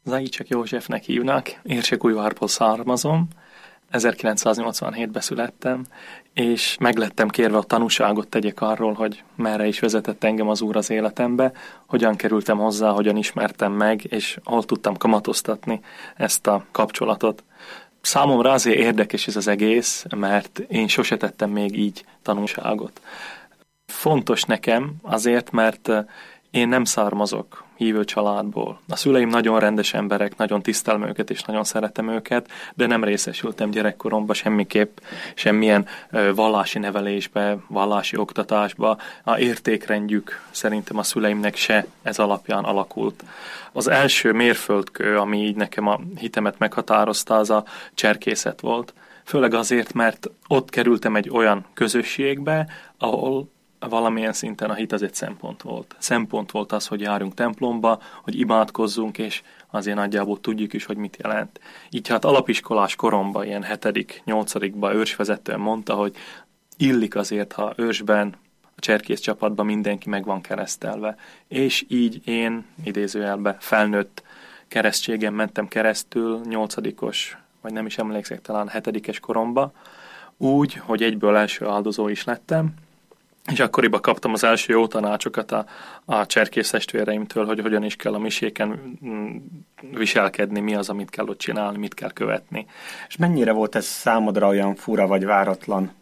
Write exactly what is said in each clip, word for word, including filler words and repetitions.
Zajícsek Józsefnek hívnak, Érsekújvárból származom, ezerkilencszáznyolcvanhétben születtem, és meglettem kérve a tanúságot tegyek arról, hogy merre is vezetett engem az Úr az életembe, hogyan kerültem hozzá, hogyan ismertem meg, és hol tudtam kamatoztatni ezt a kapcsolatot. Számomra azért érdekes ez az egész, mert én sose tettem még így tanúságot. Fontos nekem azért, mert én nem származok hívő családból. A szüleim nagyon rendes emberek, nagyon tisztelem őket, és nagyon szeretem őket, de nem részesültem gyerekkoromban semmiképp, semmilyen vallási nevelésbe, vallási oktatásba. A értékrendjük szerintem a szüleimnek se ez alapján alakult. Az első mérföldkő, ami így nekem a hitemet meghatározta, az a cserkészet volt. Főleg azért, mert ott kerültem egy olyan közösségbe, ahol valamilyen szinten a hit az egy szempont volt. Szempont volt az, hogy járjunk templomba, hogy imádkozzunk, és azért nagyjából tudjuk is, hogy mit jelent. Így hát alapiskolás koromban, ilyen hetedik, nyolcadikban őrsvezetően mondta, hogy illik azért, ha őrsben, a cserkész csapatban mindenki meg van keresztelve. És így én, idézőjelben, felnőtt keresztségen mentem keresztül, nyolcadikos, vagy nem is emlékszek, talán hetedikes koromba, úgy, hogy egyből első áldozó is lettem, és akkoriban kaptam az első jó tanácsokat a, a cserkész testvéreimtől, hogy hogyan is kell a miséken viselkedni, mi az, amit kell ott csinálni, mit kell követni. És mennyire volt ez számodra olyan fura vagy váratlan?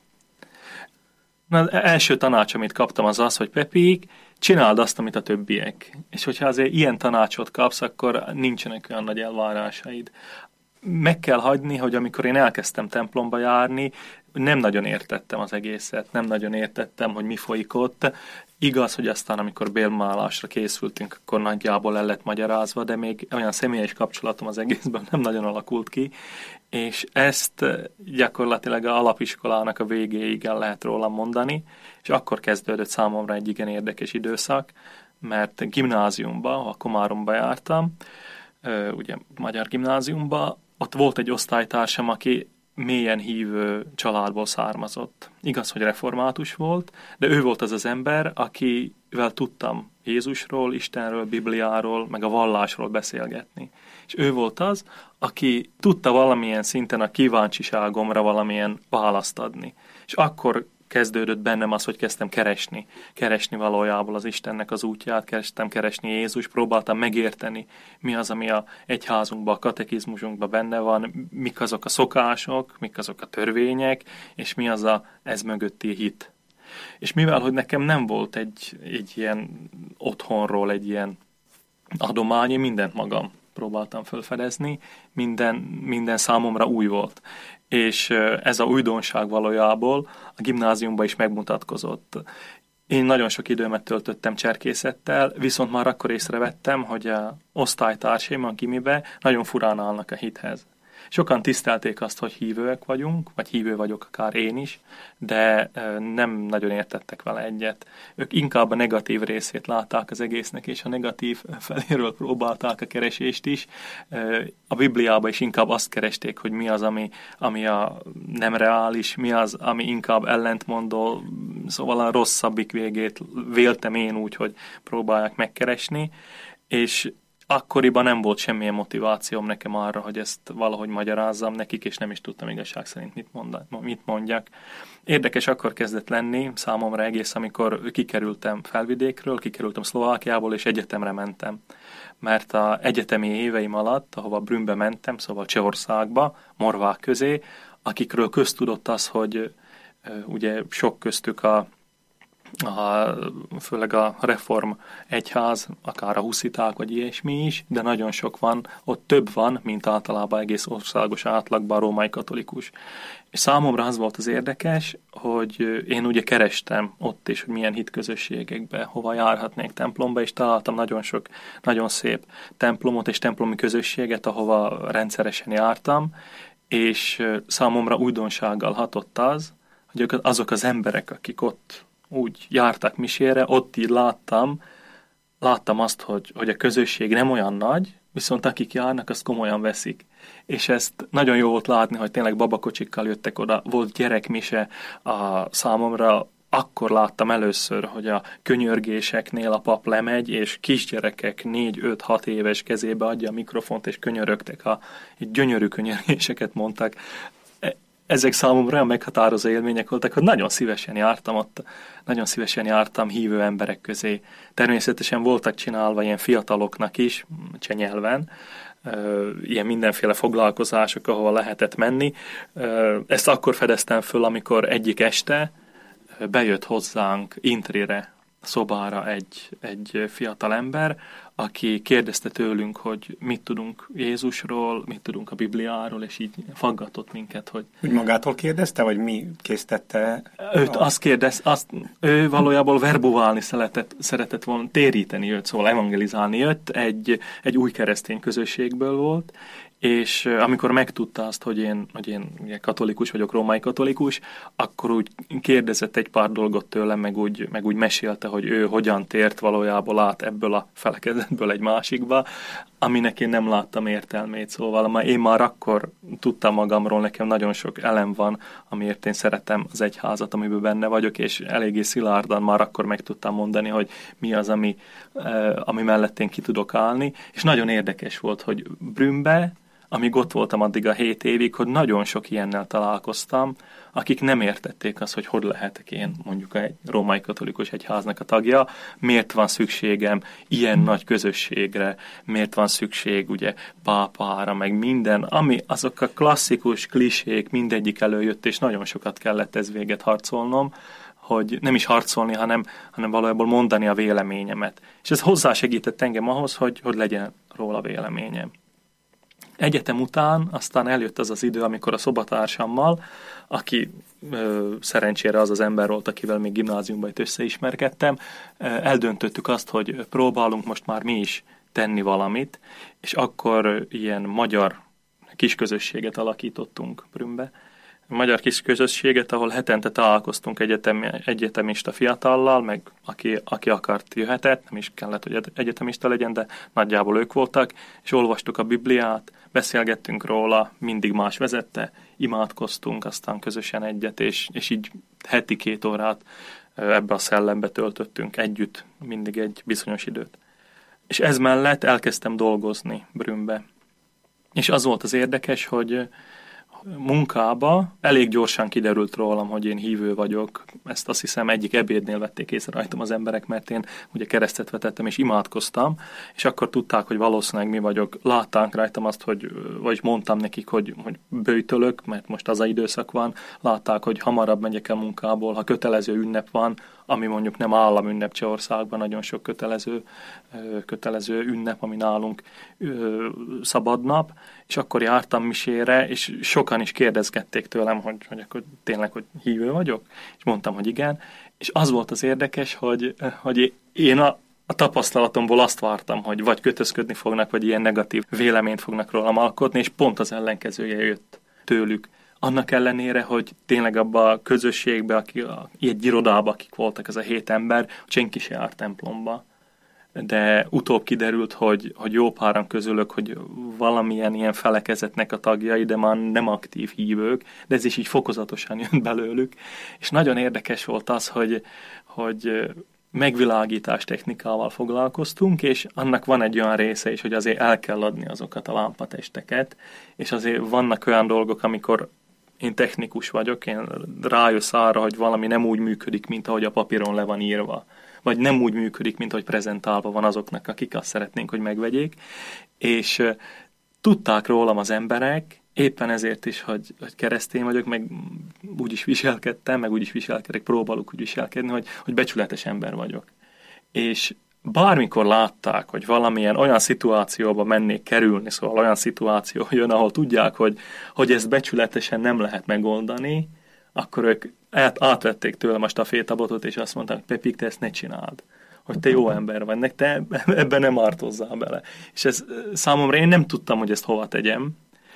Na, az első tanács, amit kaptam, az az, hogy Pepik, csináld azt, amit a többiek. És hogyha azért ilyen tanácsot kapsz, akkor nincsenek olyan nagy elvárásaid. Meg kell hagyni, hogy amikor én elkezdtem templomba járni, nem nagyon értettem az egészet, nem nagyon értettem, hogy mi folyik ott. Igaz, hogy aztán, amikor bélmálásra készültünk, akkor nagyjából el lett magyarázva, de még olyan személyes kapcsolatom az egészben nem nagyon alakult ki, és ezt gyakorlatilag a alapiskolának a végéig el lehet rólam mondani, és akkor kezdődött számomra egy igen érdekes időszak, mert gimnáziumba, a Komáromba jártam, ugye magyar gimnáziumba, ott volt egy osztálytársam, aki mélyen hívő családból származott. Igaz, hogy református volt, de ő volt az az ember, akivel tudtam Jézusról, Istenről, Bibliáról, meg a vallásról beszélgetni. És ő volt az, aki tudta valamilyen szinten a kíváncsiságomra valamilyen választ adni. És akkor kezdődött bennem az, hogy kezdtem keresni. Keresni valójában az Istennek az útját, kezdtem keresni Jézus, próbáltam megérteni, mi az, ami a egyházunkban, a katekizmusunkban benne van, mik azok a szokások, mik azok a törvények, és mi az a ez mögötti hit. És mivel, hogy nekem nem volt egy, egy ilyen otthonról, egy ilyen adomány, én mindent magam próbáltam felfedezni, minden, minden számomra új volt. És ez a újdonság valójában a gimnáziumban is megmutatkozott. Én nagyon sok időmet töltöttem cserkészettel, viszont már akkor észrevettem, hogy a osztálytársaim a gimibe nagyon furán állnak a hithez. Sokan tisztelték azt, hogy hívőek vagyunk, vagy hívő vagyok akár én is, de nem nagyon értettek vele egyet. Ők inkább a negatív részét látták az egésznek, és a negatív feléről próbálták a keresést is. A Bibliában is inkább azt keresték, hogy mi az, ami, ami a nem reális, mi az, ami inkább ellentmondó, szóval a rosszabbik végét véltem én úgy, hogy próbálják megkeresni, és akkoriban nem volt semmilyen motivációm nekem arra, hogy ezt valahogy magyarázzam nekik, és nem is tudtam igazság szerint mit, mondan, mit mondjak. Érdekes akkor kezdett lenni számomra egész, amikor kikerültem Felvidékről, kikerültem Szlovákiából, és egyetemre mentem. Mert az egyetemi éveim alatt, ahova Brünnbe mentem, szóval Csehországba, morvák közé, akikről köztudott az, hogy ugye sok köztük a A, főleg a reform egyház, akár a husziták, vagy ilyesmi is, de nagyon sok van, ott több van, mint általában egész országos átlagban a római katolikus. És számomra az volt az érdekes, hogy én ugye kerestem ott is, hogy milyen hitközösségekbe, hova járhatnék templomba, és találtam nagyon sok, nagyon szép templomot és templomi közösséget, ahova rendszeresen jártam, és számomra újdonsággal hatott az, hogy azok az emberek, akik ott úgy jártak misére, ott így láttam, láttam azt, hogy, hogy a közösség nem olyan nagy, viszont akik járnak, azt komolyan veszik. És ezt nagyon jó volt látni, hogy tényleg babakocsikkal jöttek oda, volt gyerekmise, a számomra akkor láttam először, hogy a könyörgéseknél a pap lemegy, és kisgyerekek négy öt hat éves kezébe adja a mikrofont, és könyörögtek, a gyönyörű könyörgéseket mondtak. Ezek számomra olyan meghatározó élmények voltak, hogy nagyon szívesen jártam ott, nagyon szívesen jártam hívő emberek közé. Természetesen voltak csinálva ilyen fiataloknak is, csenyelven, ilyen mindenféle foglalkozások, ahol lehetett menni. Ezt akkor fedeztem föl, amikor egyik este bejött hozzánk intrire, szobára egy, egy fiatal ember, aki kérdezte tőlünk, hogy mit tudunk Jézusról, mit tudunk a Bibliáról, és így faggatott minket, hogy... Úgy magától kérdezte, vagy mi késztette? Őt a... azt kérdez, azt, ő valójában verbuválni szeretett, szeretett volna, téríteni őt, szóval evangelizálni jött, egy, egy új keresztény közösségből volt, és amikor megtudta azt, hogy én, hogy én ugye, katolikus vagyok, római katolikus, akkor úgy kérdezett egy pár dolgot tőlem, meg úgy, meg úgy mesélte, hogy ő hogyan tért valójában át ebből a felekezetből egy másikba, aminek én nem láttam értelmét. Szóval én már akkor tudtam magamról, nekem nagyon sok elem van, amiért én szeretem az egyházat, amiben benne vagyok, és eléggé szilárdan már akkor meg tudtam mondani, hogy mi az, ami, ami mellett én ki tudok állni. És nagyon érdekes volt, hogy Brünnbe, amíg ott voltam addig a hét évig, hogy nagyon sok ilyennel találkoztam, akik nem értették azt, hogy hogy lehetek én mondjuk egy római katolikus egyháznak a tagja, miért van szükségem ilyen nagy közösségre, miért van szükség ugye pápára, meg minden, ami azok a klasszikus klisék mindegyik előjött, és nagyon sokat kellett ez véget harcolnom, hogy nem is harcolni, hanem, hanem valójában mondani a véleményemet. És ez hozzásegített engem ahhoz, hogy, hogy legyen róla véleményem. Egyetem után aztán eljött az az idő, amikor a szobatársammal, aki ö, szerencsére az az ember volt, akivel még gimnáziumban itt összeismerkedtem, ö, eldöntöttük azt, hogy próbálunk most már mi is tenni valamit, és akkor ilyen magyar kisközösséget alakítottunk Brünnbe. Magyar kis közösséget, ahol hetente találkoztunk egyetem, egyetemista fiatallal, meg aki, aki akart jöhetett, nem is kellett, hogy egyetemista legyen, de nagyjából ők voltak, és olvastuk a Bibliát, beszélgettünk róla, mindig más vezette, imádkoztunk, aztán közösen egyet, és, és így heti két órát ebbe a szellembe töltöttünk együtt, mindig egy bizonyos időt. És ez mellett elkezdtem dolgozni Brünnbe. És az volt az érdekes, hogy munkába elég gyorsan kiderült rólam, hogy én hívő vagyok. Ezt azt hiszem egyik ebédnél vették észre rajtam az emberek, mert én ugye keresztet vetettem és imádkoztam, és akkor tudták, hogy valószínűleg mi vagyok. Látták rajtam azt, hogy, vagy mondtam nekik, hogy, hogy böjtölök, mert most az a időszak van. Látták, hogy hamarabb megyek el munkából, ha kötelező ünnep van, ami mondjuk nem államünnep Csehországban, nagyon sok kötelező, kötelező ünnep, ami nálunk szabadnap, és akkor jártam misére, és sokan is kérdezgették tőlem, hogy, hogy akkor tényleg, hogy hívő vagyok, és mondtam, hogy igen, és az volt az érdekes, hogy, hogy én a, a tapasztalatomból azt vártam, hogy vagy kötözködni fognak, vagy ilyen negatív véleményt fognak rólam alkotni, és pont az ellenkezője jött tőlük. Annak ellenére, hogy tényleg abban a közösségben, aki, a, egy irodában, akik voltak, ez a hét ember, senki se járt templomba. De utóbb kiderült, hogy, hogy jó páran közülök, hogy valamilyen ilyen felekezetnek a tagjai, de már nem aktív hívők, de ez is így fokozatosan jön belőlük. És nagyon érdekes volt az, hogy, hogy megvilágítás technikával foglalkoztunk, és annak van egy olyan része is, hogy azért el kell adni azokat a lámpatesteket, és azért vannak olyan dolgok, amikor én technikus vagyok, én rájössz arra, hogy valami nem úgy működik, mint ahogy a papíron le van írva, vagy nem úgy működik, mint ahogy prezentálva van azoknak, akik azt szeretnénk, hogy megvegyék, és uh, tudták rólam az emberek, éppen ezért is, hogy, hogy keresztény vagyok, meg úgy is viselkedtem, meg úgy is viselkedek, próbálok úgy viselkedni, hogy, hogy becsületes ember vagyok. És bármikor látták, hogy valamilyen olyan szituációba mennék kerülni, szóval olyan szituáció jön, ahol tudják, hogy, hogy ezt becsületesen nem lehet megoldani, akkor ők át, átvették tőlem a stafétabotot, és azt mondták, Pepik, te ezt ne csináld. Hogy te jó ember vagy, nek te ebben nem ártozzál bele. És ez számomra, én nem tudtam, hogy ezt hova tegyem,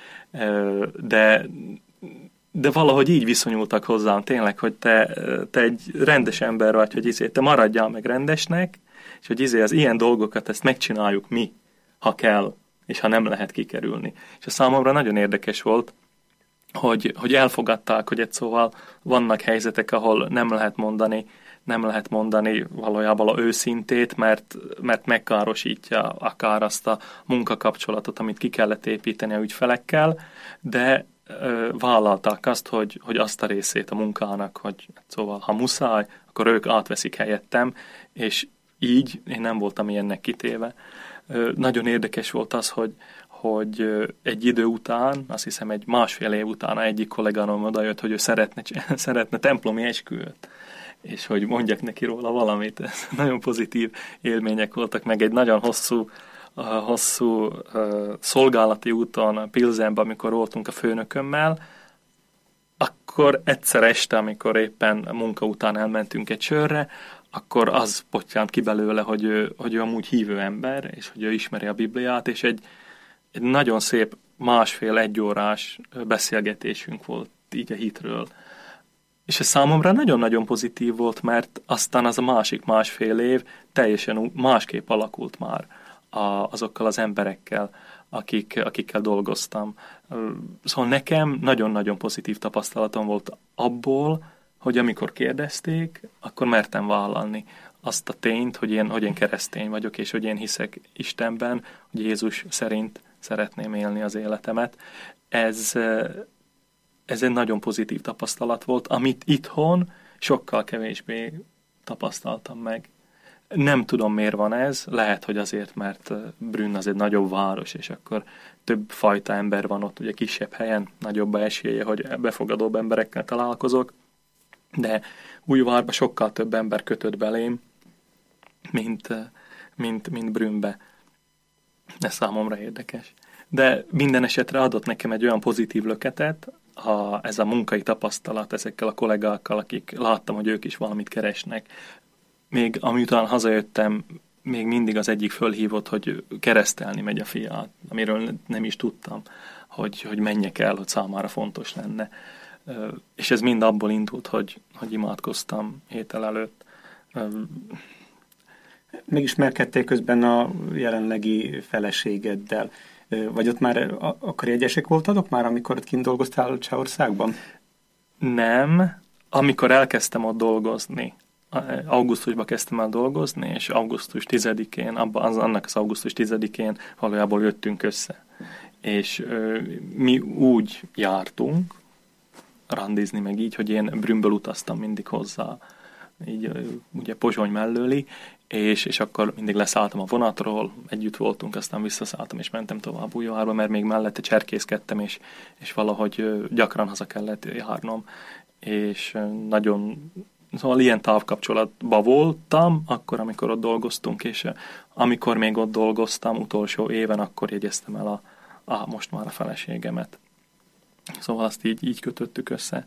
de, de valahogy így viszonyultak hozzám tényleg, hogy te, te egy rendes ember vagy, hogy izé, te maradjál meg rendesnek, és hogy izé az ilyen dolgokat ezt megcsináljuk mi, ha kell, és ha nem lehet kikerülni. És a számomra nagyon érdekes volt, hogy, hogy elfogadták, hogy egy szóval vannak helyzetek, ahol nem lehet mondani, nem lehet mondani valójában a őszintét, mert, mert megkárosítja akár azt a munkakapcsolatot, amit ki kellett építeni a ügyfelekkel, de ö, vállalták azt, hogy, hogy azt a részét a munkának, hogy szóval ha muszáj, akkor ők átveszik helyettem, és így én nem voltam ilyennek kitéve. Ö, nagyon érdekes volt az, hogy hogy egy idő után, azt hiszem egy másfél év után egyik kolléganom odajött, hogy ő szeretne, szeretne templomi esküvőt, és hogy mondjak neki róla valamit. Ez nagyon pozitív élmények voltak, meg egy nagyon hosszú, hosszú szolgálati úton Pilzenben, amikor voltunk a főnökömmel, akkor egyszer este, amikor éppen munka után elmentünk egy sörre, akkor az pottyánt ki belőle, hogy ő, hogy ő amúgy hívő ember, és hogy ő ismeri a Bibliát, és egy Egy nagyon szép másfél egyórás beszélgetésünk volt így a hitről. És ez számomra nagyon-nagyon pozitív volt, mert aztán az a másik másfél év teljesen másképp alakult már azokkal az emberekkel, akik, akikkel dolgoztam. Szóval nekem nagyon-nagyon pozitív tapasztalatom volt abból, hogy amikor kérdezték, akkor mertem vállalni azt a tényt, hogy én, hogy én keresztény vagyok, és hogy én hiszek Istenben, hogy Jézus szerint szeretném élni az életemet. Ez, ez egy nagyon pozitív tapasztalat volt, amit itthon sokkal kevésbé tapasztaltam meg. Nem tudom, miért van ez, lehet, hogy azért, mert Brünn az egy nagyobb város, és akkor több fajta ember van ott, ugye kisebb helyen, nagyobb a esélye, hogy befogadóbb emberekkel találkozok, de Újvárba sokkal több ember kötött belém, mint, mint, mint Brünnbe. Ez számomra érdekes. De minden esetre adott nekem egy olyan pozitív löketet, a, ez a munkai tapasztalat ezekkel a kollégákkal, akik láttam, hogy ők is valamit keresnek. Még amiután hazajöttem, még mindig az egyik fölhívott, hogy keresztelni megy a fiát, amiről nem is tudtam, hogy, hogy menjek el, hogy számára fontos lenne. És ez mind abból indult, hogy, hogy imádkoztam hétel előtt. Megismerkedtél közben a jelenlegi feleségeddel. Vagy ott már akkor jegyesek voltatok már, amikor ott kint dolgoztál Csehországban? Nem. Amikor elkezdtem ott dolgozni, augusztusban kezdtem el dolgozni, és augusztus tizedikén, abban, az, annak az augusztus tizedikén valójában jöttünk össze. És ö, mi úgy jártunk, randizni meg így, hogy én Brünnből utaztam mindig hozzá, így ugye Pozsony mellőli, és, és akkor mindig leszálltam a vonatról, együtt voltunk, aztán visszaszálltam, és mentem tovább Újvárba, mert még mellette cserkészkedtem, és, és valahogy gyakran haza kellett járnom, és nagyon, szóval ilyen távkapcsolatban voltam, akkor, amikor ott dolgoztunk, és amikor még ott dolgoztam, utolsó éven, akkor jegyeztem el a, a most már a feleségemet. Szóval azt így, így kötöttük össze.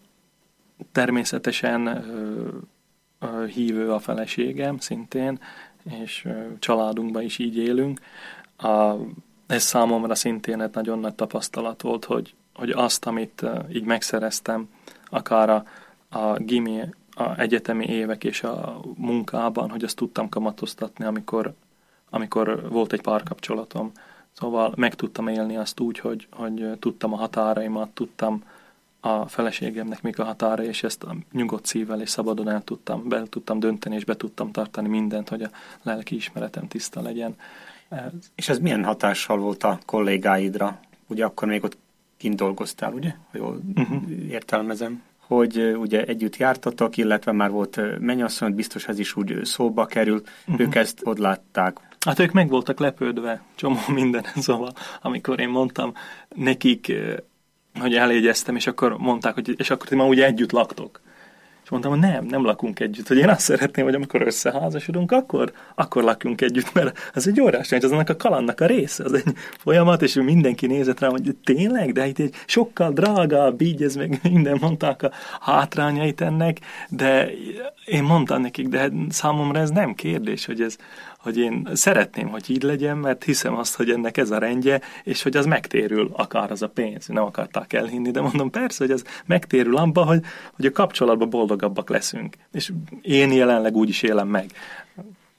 Természetesen ö, ö, hívő a feleségem szintén, és ö, családunkban is így élünk. A, ez számomra szintén egy nagyon nagy tapasztalat volt, hogy, hogy azt, amit ö, így megszereztem, akár a, a gimi, a egyetemi évek és a munkában, hogy azt tudtam kamatoztatni, amikor, amikor volt egy párkapcsolatom. Szóval meg tudtam élni azt úgy, hogy, hogy tudtam a határaimat, tudtam a feleségemnek mik a határai, és ezt a nyugodt szívvel és szabadon el tudtam, be tudtam dönteni, és be tudtam tartani mindent, hogy a lelki ismeretem tiszta legyen. És ez milyen hatással volt a kollégáidra? Ugye akkor még ott kint dolgoztál, ugye? Ha jól uh-huh. értelmezem. Hogy ugye együtt jártatok, illetve már volt mennyasszony, biztos ez is úgy szóba került. Uh-huh. Ők ezt hogy látták? Hát ők meg voltak lepődve, csomó minden, szóval amikor én mondtam nekik, hogy eljegyeztem, és akkor mondták, hogy és akkor ti ma ugye együtt laktok. És mondtam, hogy nem, nem lakunk együtt, hogy én azt szeretném, hogy amikor összeházasodunk, akkor, akkor lakjunk együtt, mert az egy órás, az annak a kalandnak a része, az egy folyamat, és mindenki nézett rám, hogy tényleg, de itt egy sokkal drágább, így ez meg minden mondták a hátrányait ennek, de én mondtam nekik, de számomra ez nem kérdés, hogy ez hogy én szeretném, hogy így legyen, mert hiszem azt, hogy ennek ez a rendje, és hogy az megtérül, akár az a pénz. Nem akarták elhinni, de mondom, persze, hogy ez megtérül abba, hogy, hogy a kapcsolatban boldogabbak leszünk. És én jelenleg úgy is élem meg.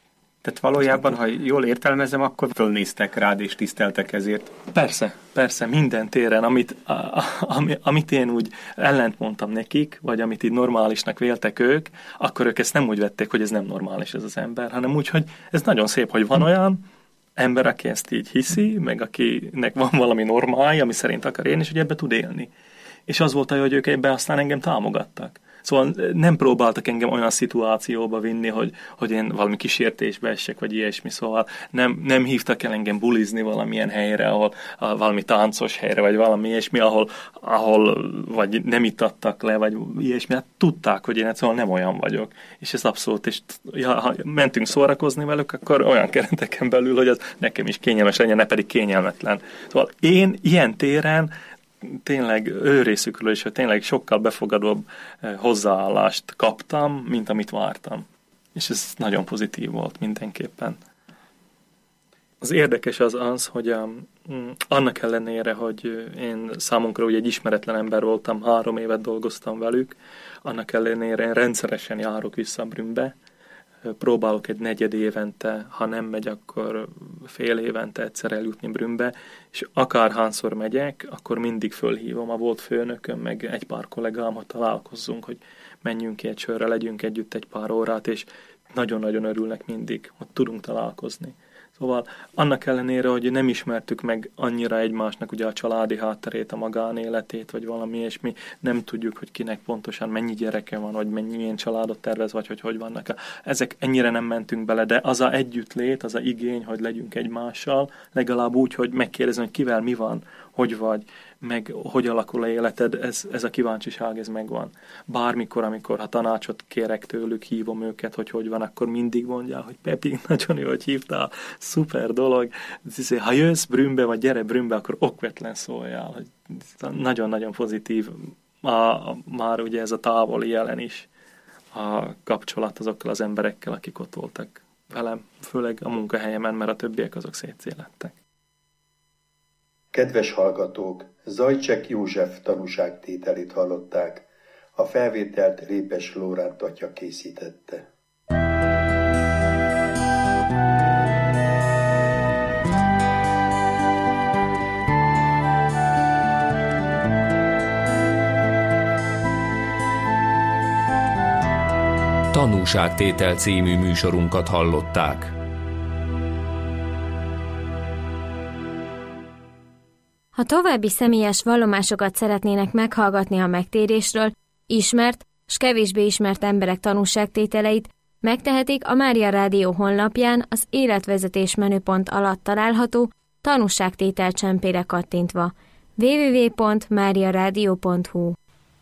Tehát valójában, ha jól értelmezem, akkor fölnéztek rád és tiszteltek ezért. Persze, persze, minden téren, amit, a, a, amit én úgy ellent mondtam nekik, vagy amit így normálisnak véltek ők, akkor ők ezt nem úgy vették, hogy ez nem normális ez az ember, hanem úgy, hogy ez nagyon szép, hogy van olyan ember, aki ezt így hiszi, meg akinek van valami normálja, ami szerint akar élni, és hogy ebbe tud élni. És az volt, hogy ők ebbe aztán engem támogattak. Szóval nem próbáltak engem olyan szituációba vinni, hogy, hogy én valami kísértésbe essek, vagy ilyesmi, szóval nem, nem hívtak el engem bulizni valamilyen helyre, ahol valami táncos helyre, vagy valami ilyesmi, ahol, ahol vagy nem itattak le, vagy ilyesmi, hát tudták, hogy én szóval nem olyan vagyok. És ez abszolút, és ja, ha mentünk szórakozni velük, akkor olyan kereteken belül, hogy az nekem is kényelmes legyen, ne pedig kényelmetlen. Szóval én ilyen téren tényleg ő részükről is, hogy tényleg sokkal befogadóbb hozzáállást kaptam, mint amit vártam. És ez nagyon pozitív volt mindenképpen. Az érdekes az az, hogy um, annak ellenére, hogy én számunkra ugye egy ismeretlen ember voltam, három évet dolgoztam velük, annak ellenére én rendszeresen járok vissza Brünnbe, próbálok egy negyed évente, ha nem megy, akkor fél évente egyszer eljutni Brünnbe, és akárhányszor megyek, akkor mindig fölhívom a volt főnököm, meg egy pár kollégám, hogy találkozzunk, hogy menjünk ki egy sörre, legyünk együtt egy pár órát, és nagyon-nagyon örülnek mindig, hogy tudunk találkozni. Szóval annak ellenére, hogy nem ismertük meg annyira egymásnak ugye a családi hátterét, a magánéletét, vagy valami ilyesmi, nem tudjuk, hogy kinek pontosan mennyi gyereke van, vagy mennyi ilyen családot tervez, vagy hogy hogy vannak. Ezek ennyire nem mentünk bele, de az a együttlét, az a igény, hogy legyünk egymással, legalább úgy, hogy megkérdezni, hogy kivel mi van, hogy vagy, meg hogy alakul a életed, ez, ez a kíváncsiság, ez megvan. Bármikor, amikor ha tanácsot kérek tőlük, hívom őket, hogy hogy van, akkor mindig mondják, hogy Pepi, nagyon jó, hogy hívtál, szuper dolog. Ha jössz Brünnbe, vagy gyere Brünnbe, akkor okvetlen szóljál. Hogy nagyon-nagyon pozitív a, a, már ugye ez a távoli jelen is, a kapcsolat azokkal az emberekkel, akik ott voltak velem, főleg a munkahelyemen, mert a többiek azok szétszélettek. Kedves hallgatók, Zajícsek József tanúságtételét hallották. A felvételt Répes Lóránt atya készítette. Tanúságtétel című műsorunkat hallották. Ha további személyes vallomásokat szeretnének meghallgatni a megtérésről, ismert s kevésbé ismert emberek tanúságtételeit, megtehetik a Mária Rádió honlapján az életvezetés menüpont alatt található tanúságtétel csempére kattintva. double-u double-u double-u pont mária rádió pont hu